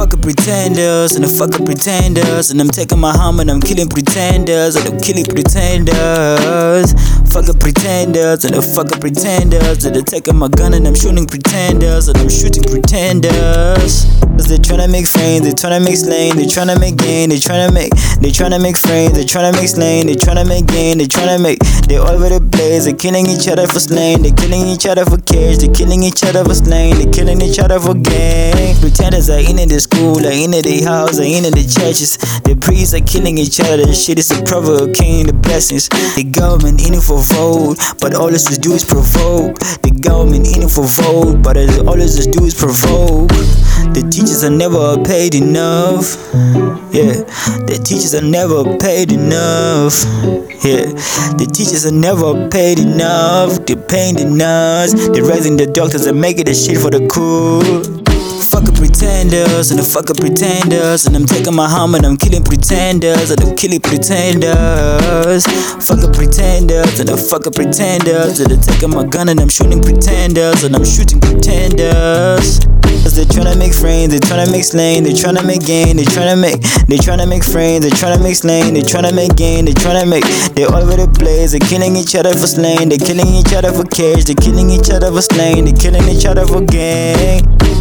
fucking pretenders, and the fucking pretenders, and I'm taking my hammer and I'm killing pretenders, and I'm killing pretenders. Fucking pretenders, and the fucking pretenders, and they're taking my gun and I'm shooting pretenders, and I'm shooting pretenders. They're tryna make friends, they're tryna make slang, they're tryna make gain, they're tryna make friends, they're tryna make slang, they're tryna make gain, they're all over the place, they're killing each other for slang, they're killing each other for cash, they're killing each other for slang, they're killing each other for gang. Pretenders are in the school, are in the house, are in the churches, the priests are killing each other, the shit is a provoking the blessings. The government in it for vote, but all it's to do is provoke. The government in it for vote, but all it's to do is provoke. The teachers are never paid enough. Yeah, the teachers are never paid enough. Yeah, the teachers are never paid enough. They're paying the nuts. They're raising the doctors and making the shit for the cool. Fucking pretenders, and the fucking pretenders, and I'm taking my hammer and I'm killing pretenders, and I'm killing pretenders. Fucking pretenders, and the fucking pretenders, and they're taking my gun and I'm shooting pretenders, and I'm shooting pretenders. They're tryna make friends, they're tryna make slang, they're tryna make gain, they're tryna make friends, they're tryna make slang, they're tryna make gain, they're all over the place, they're killing each other for slang, they're killing each other for cash, they're killing each other for slang, they're killing each other for gang.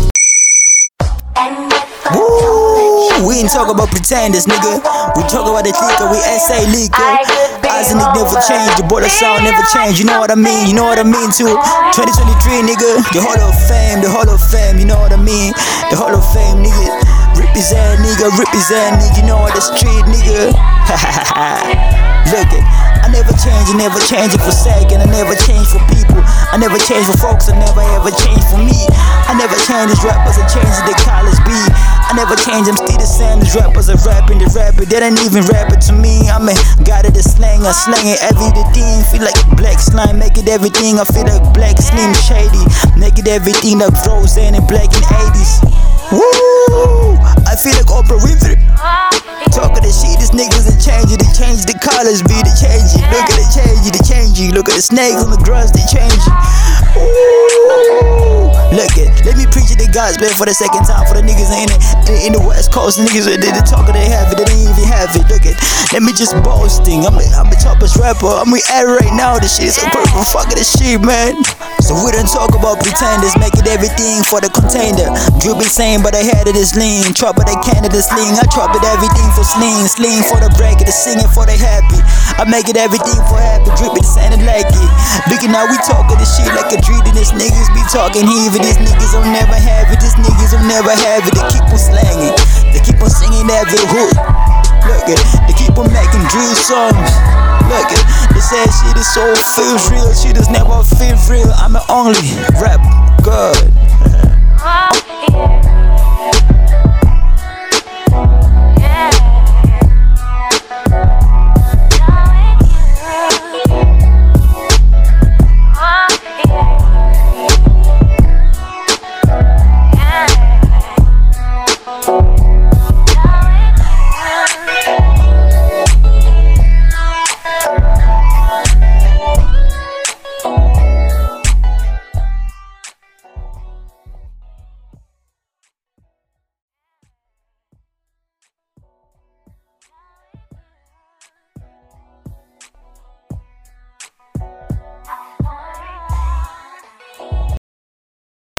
Woo, we ain't talk about pretenders, nigga. We talk about the liquor, we SA liquor. Eyes and it never change, the border sound never change. You know what I mean? You know what I mean too. 2023, nigga. The Hall of Fame, the Hall of Fame. You know what I mean? The Hall of Fame, nigga. Rip his ass, nigga. Rip his ass, nigga. You know what the street, nigga. Look it. I never change it for second. I never change for people. I never change for folks. I never ever change for me. I never change as rappers. I change the college beat. I never change, I'm still the same. These rappers are rapping, the rapper, they don't even rap it to me. I mean, got it, the slang, I slang it everything. Feel like black slime, make it everything. I feel like black, slim, shady. Make it everything like Roseanne and black in 80s. Woo! I feel like Oprah Winfrey. Talking the shit, these niggas are changing. They change the colors, be they changing. Look at the changing, they changing. Look at the snakes on the grass, they changing. Ooh. Look it, let me preach it the gospel for the second time for the niggas in the West Coast. Niggas they talking, they have it, they didn't even have it. Look it, let me just boasting. I'm the toughest rapper. I'm at right now. This shit is so purple. Fucking this shit, man. So we don't talk about pretenders, make it everything for the container. Drill be same, but I had it is lean. Chop it, I can it is sling. I chop it everything for sling. Sling for the break, it is singing for the happy. I make it everything for happy. Drip it, sounding like it. Looking now, we talking this shit like a dream. These niggas be talking heavy. These niggas will never have it. These niggas will never have it. They keep on slanging. They keep on singing every hook. Look it, they keep on making drill songs. Look it, they say shit is so feels real. Shit is never feel real. I'm the only rap god.